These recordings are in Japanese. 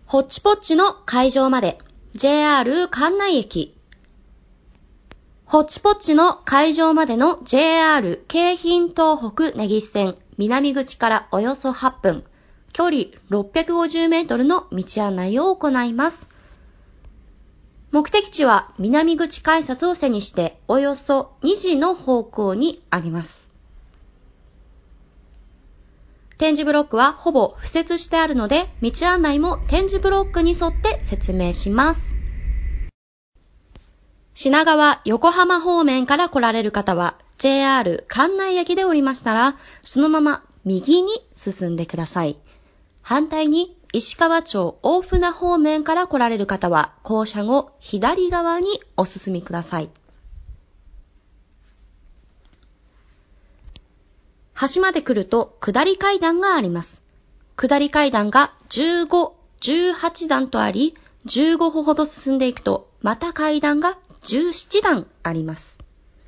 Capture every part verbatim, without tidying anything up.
ホッチポッチの会場まで ジェイアール 関内駅。ホッチポッチの会場までの ジェイアール 京浜東北根岸線南口からおよそはっぷん、距離ろっぴゃくごじゅうメートルの道案内を行います。目的地は南口改札を背にしておよそにじの方向にあります。点字ブロックはほぼ敷設してあるので、道案内も点字ブロックに沿って説明します。品川、横浜方面から来られる方は ジェイアール 関内駅で降りましたら、そのまま右に進んでください。反対に石川町大船方面から来られる方は降車後左側にお進みください。橋まで来ると下り階段があります。下り階段がじゅうご、じゅうはちだんとあり、じゅうご歩ほど進んでいくとまた階段がじゅうななだんあります。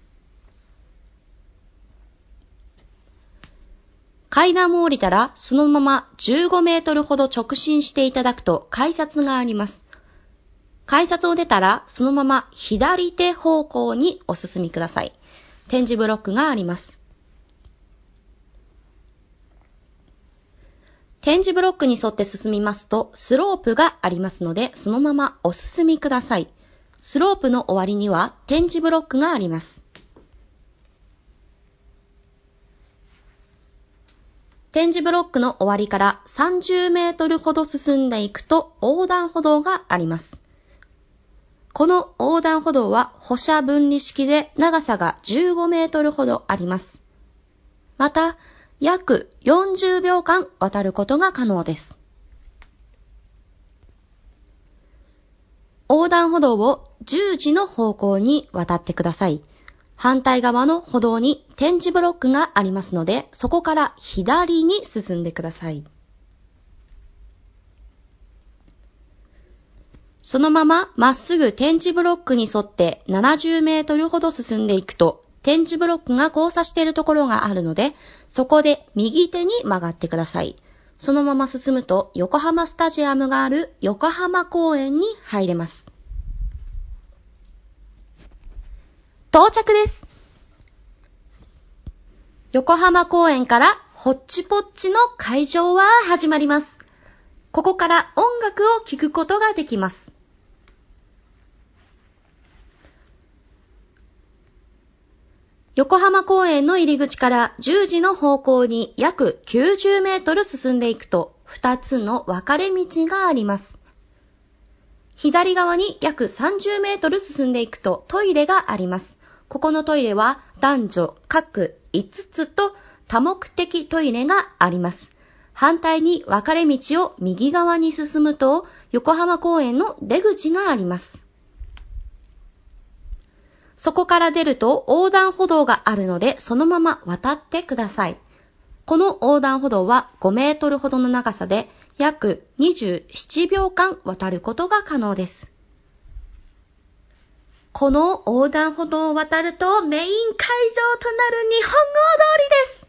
階段を降りたらそのままじゅうごメートルほど直進していただくと改札があります。改札を出たらそのまま左手方向にお進みください。点字ブロックがあります。点字ブロックに沿って進みますとスロープがありますので、そのままお進みください。スロープの終わりには点字ブロックがあります。点字ブロックの終わりからさんじゅうメートルほど進んでいくと横断歩道があります。この横断歩道は歩車分離式で長さがじゅうごメートルほどあります。また、約よんじゅうびょうかん渡ることが可能です。横断歩道をじゅうじの方向に渡ってください。反対側の歩道に点字ブロックがありますので、そこから左に進んでください。そのまままっすぐ点字ブロックに沿ってななじゅうメートルほど進んでいくと、点字ブロックが交差しているところがあるので、そこで右手に曲がってください。そのまま進むと横浜スタジアムがある横浜公園に入れます。到着です。横浜公園からホッチポッチの会場は始まります。ここから音楽を聴くことができます。横浜公園の入り口からじゅうじの方向に約きゅうじゅうメートル進んでいくとふたつの分かれ道があります。左側に約さんじゅうメートル進んでいくとトイレがあります。ここのトイレは男女各いつつと多目的トイレがあります。反対に分かれ道を右側に進むと横浜公園の出口があります。そこから出ると横断歩道があるのでそのまま渡ってください。この横断歩道はごメートルほどの長さで約にじゅうななびょうかん渡ることが可能です。この横断歩道を渡るとメイン会場となる日本語通りです。